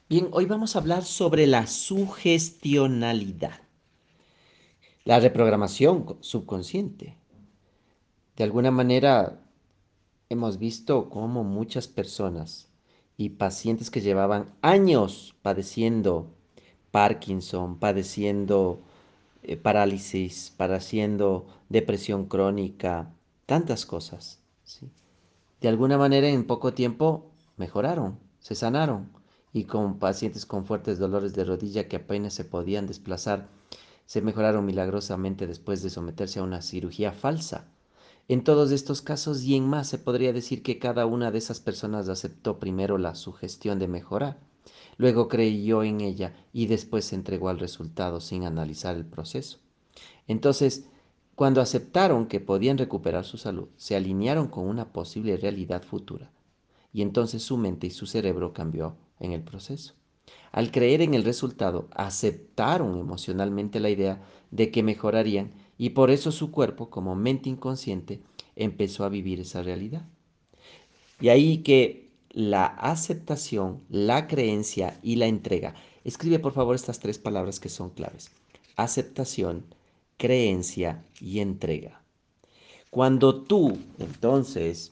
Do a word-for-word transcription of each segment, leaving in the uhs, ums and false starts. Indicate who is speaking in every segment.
Speaker 1: Bien, hoy vamos a hablar sobre la sugestionalidad, la reprogramación co- subconsciente. De alguna manera hemos visto cómo muchas personas y pacientes que llevaban años padeciendo Parkinson, padeciendo eh, parálisis, padeciendo depresión crónica, tantas cosas, ¿sí? De alguna manera en poco tiempo mejoraron, se sanaron y con pacientes con fuertes dolores de rodilla que apenas se podían desplazar, se mejoraron milagrosamente después de someterse a una cirugía falsa. En todos estos casos y en más se podría decir que cada una de esas personas aceptó primero la sugestión de mejorar, luego creyó en ella y después se entregó al resultado sin analizar el proceso. Entonces, cuando aceptaron que podían recuperar su salud, se alinearon con una posible realidad futura y entonces su mente y su cerebro cambió en el proceso. Al creer en el resultado, aceptaron emocionalmente la idea de que mejorarían y por eso su cuerpo, como mente inconsciente, empezó a vivir esa realidad. Y ahí que la aceptación, la creencia y la entrega. Escribe por favor estas tres palabras que son claves. Aceptación, creencia y entrega. Cuando tú entonces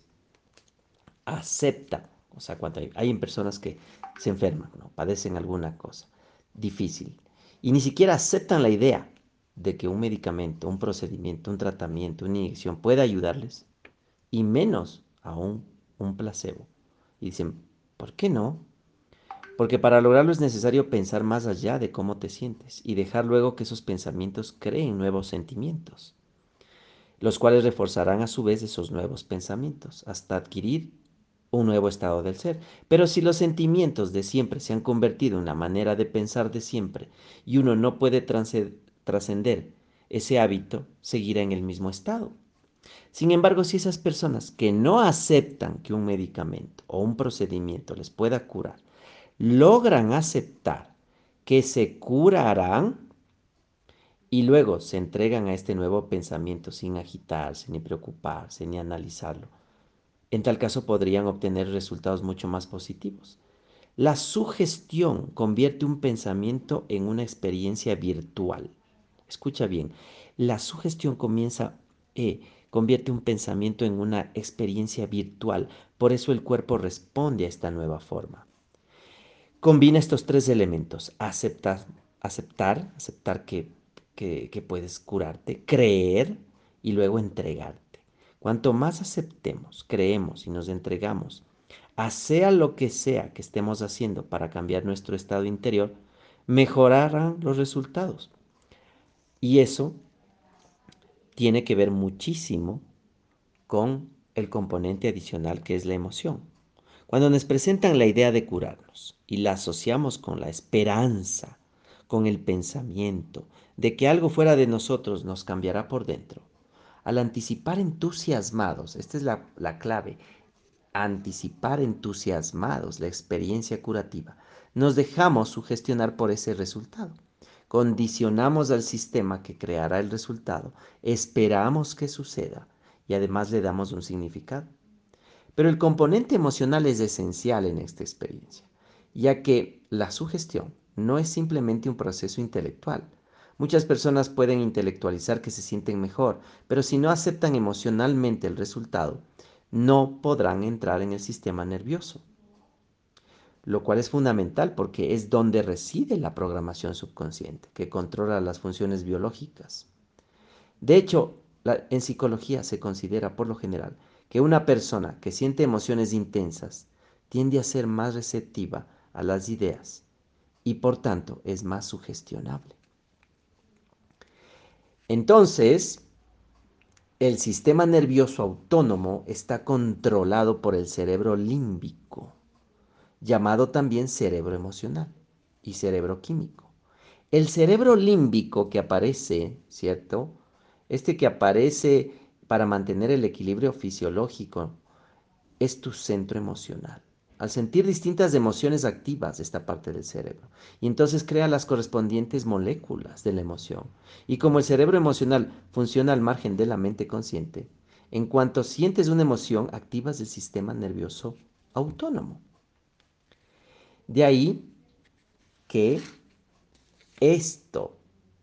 Speaker 1: acepta, o sea, cuando hay, hay personas que se enferman, ¿no? Padecen alguna cosa difícil y ni siquiera aceptan la idea de que un medicamento, un procedimiento, un tratamiento, una inyección pueda ayudarles, y menos aún un placebo. Y dicen, ¿por qué no? Porque para lograrlo es necesario pensar más allá de cómo te sientes y dejar luego que esos pensamientos creen nuevos sentimientos, los cuales reforzarán a su vez esos nuevos pensamientos hasta adquirir un nuevo estado del ser. Pero si los sentimientos de siempre se han convertido en la manera de pensar de siempre y uno no puede trascender ese hábito, seguirá en el mismo estado. Sin embargo, si esas personas que no aceptan que un medicamento o un procedimiento les pueda curar, logran aceptar que se curarán y luego se entregan a este nuevo pensamiento sin agitarse, ni preocuparse, ni analizarlo, en tal caso podrían obtener resultados mucho más positivos. La sugestión convierte un pensamiento en una experiencia virtual. Escucha bien, la sugestión comienza, eh, convierte un pensamiento en una experiencia virtual. Por eso el cuerpo responde a esta nueva forma. Combina estos tres elementos: aceptar, aceptar, aceptar que, que, que puedes curarte, creer y luego entregarte. Cuanto más aceptemos, creemos y nos entregamos, a sea lo que sea que estemos haciendo para cambiar nuestro estado interior, mejorarán los resultados. Y eso tiene que ver muchísimo con el componente adicional que es la emoción. Cuando nos presentan la idea de curarnos y la asociamos con la esperanza, con el pensamiento de que algo fuera de nosotros nos cambiará por dentro, al anticipar entusiasmados, esta es la, la clave, anticipar entusiasmados la experiencia curativa, nos dejamos sugestionar por ese resultado. Condicionamos al sistema que creará el resultado, esperamos que suceda y además le damos un significado. Pero el componente emocional es esencial en esta experiencia, ya que la sugestión no es simplemente un proceso intelectual. Muchas personas pueden intelectualizar que se sienten mejor, pero si no aceptan emocionalmente el resultado, no podrán entrar en el sistema nervioso, lo cual es fundamental porque es donde reside la programación subconsciente, que controla las funciones biológicas. De hecho, la- en psicología se considera por lo general que una persona que siente emociones intensas tiende a ser más receptiva a las ideas y por tanto es más sugestionable. Entonces, el sistema nervioso autónomo está controlado por el cerebro límbico, llamado también cerebro emocional y cerebro químico. El cerebro límbico que aparece, ¿cierto? Este que aparece para mantener el equilibrio fisiológico es tu centro emocional. Al sentir distintas emociones activas esta parte del cerebro y entonces crea las correspondientes moléculas de la emoción. Y como el cerebro emocional funciona al margen de la mente consciente, en cuanto sientes una emoción, activas el sistema nervioso autónomo. De ahí que esto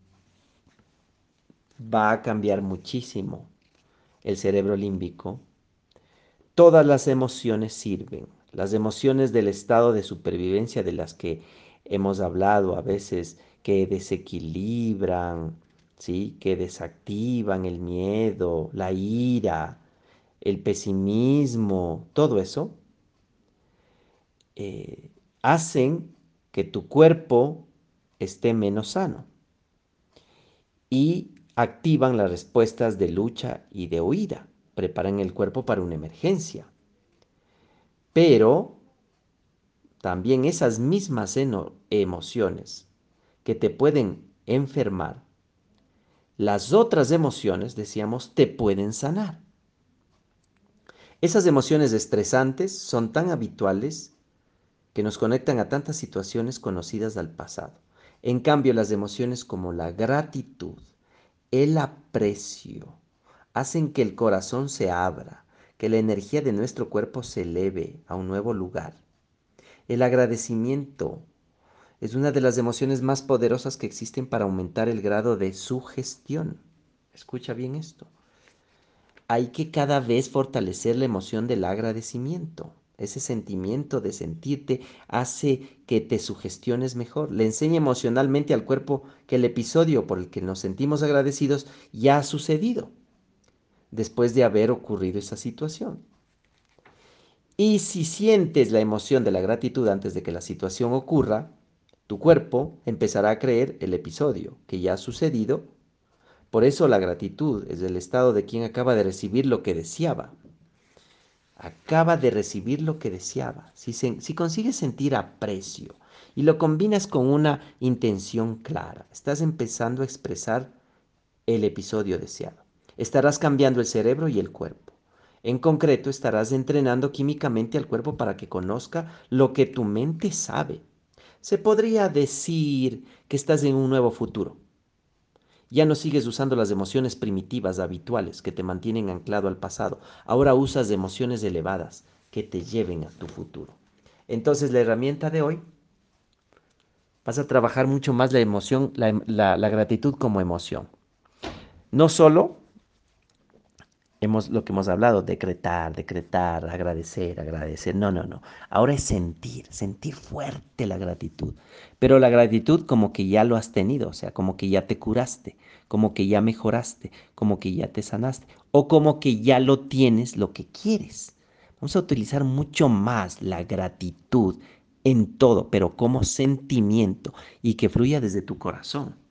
Speaker 1: va a cambiar muchísimo el cerebro límbico. Todas las emociones sirven. Las emociones del estado de supervivencia de las que hemos hablado a veces, que desequilibran, ¿sí? Que desactivan el miedo, la ira, el pesimismo, todo eso, eh, hacen que tu cuerpo esté menos sano y activan las respuestas de lucha y de huida, preparan el cuerpo para una emergencia. Pero también esas mismas emociones que te pueden enfermar, las otras emociones, decíamos, te pueden sanar. Esas emociones estresantes son tan habituales que nos conectan a tantas situaciones conocidas del pasado. En cambio, las emociones como la gratitud, el aprecio, hacen que el corazón se abra, que la energía de nuestro cuerpo se eleve a un nuevo lugar. El agradecimiento es una de las emociones más poderosas que existen para aumentar el grado de sugestión. Escucha bien esto. Hay que cada vez fortalecer la emoción del agradecimiento. Ese sentimiento de sentirte hace que te sugestiones mejor. Le enseña emocionalmente al cuerpo que el episodio por el que nos sentimos agradecidos ya ha sucedido después de haber ocurrido esa situación. Y si sientes la emoción de la gratitud antes de que la situación ocurra, tu cuerpo empezará a creer el episodio que ya ha sucedido. Por eso la gratitud es el estado de quien acaba de recibir lo que deseaba. Acaba de recibir lo que deseaba. Si, se, si consigues sentir aprecio y lo combinas con una intención clara, estás empezando a expresar el episodio deseado. Estarás cambiando el cerebro y el cuerpo. En concreto, estarás entrenando químicamente al cuerpo para que conozca lo que tu mente sabe. Se podría decir que estás en un nuevo futuro. Ya no sigues usando las emociones primitivas habituales que te mantienen anclado al pasado. Ahora usas emociones elevadas que te lleven a tu futuro. Entonces, la herramienta de hoy, vas a trabajar mucho más la emoción, la, la, la gratitud como emoción. No solo hemos, lo que hemos hablado, decretar, decretar, agradecer, agradecer. No, no, no. Ahora es sentir, sentir fuerte la gratitud. Pero la gratitud como que ya lo has tenido, o sea, como que ya te curaste, como que ya mejoraste, como que ya te sanaste, o como que ya lo tienes lo que quieres. Vamos a utilizar mucho más la gratitud en todo, pero como sentimiento y que fluya desde tu corazón.